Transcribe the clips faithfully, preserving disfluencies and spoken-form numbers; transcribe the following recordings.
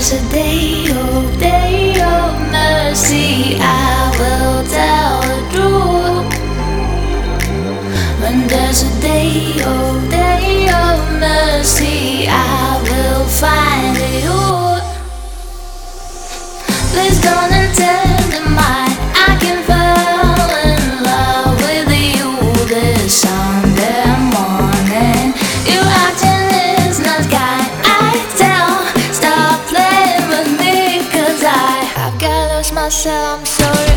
there's a day, oh day of mercy, I will tell the truth. When there's a day, oh day of mercy, I will find you. Please don't intend mine. I can fall in love with you this Sunday morning. You acting is not kind. I tell, stop playing with me, 'cause I I've got lost myself. I'm sorry.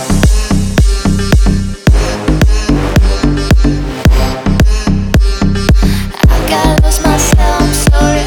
I've got lost myself. I'm sorry.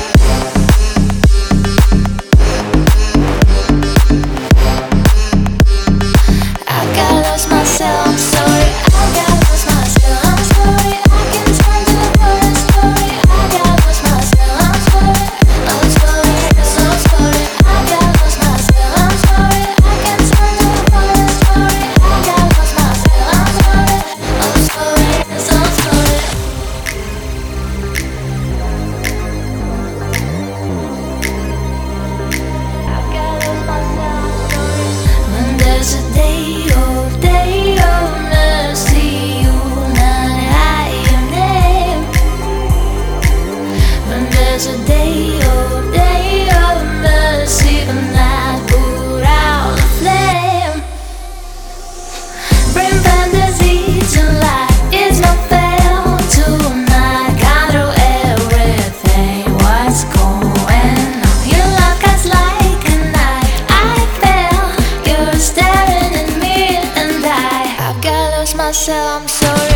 I've got lost myself. I'm sorry. I've got lost myself. I'm sorry. I can turn to the story. I got lost myself. I'm sorry. I'm sorry. So sorry. I got lost myself. I'm sorry. I can turn to the story. I got lost myself. I'm sorry. I'm sorry. So sorry. I've got lost myself. I'm sorry. When there's a day, oh day of mercy, you not hide your name. When there's a day, oh day of mercy, the night put out the flame. Bring fantasy to life. It's not fair tonight. Control everything. What's going on? Your love cuts like a knife. I feel you're staring at me, and I I've got lost myself. I'm sorry.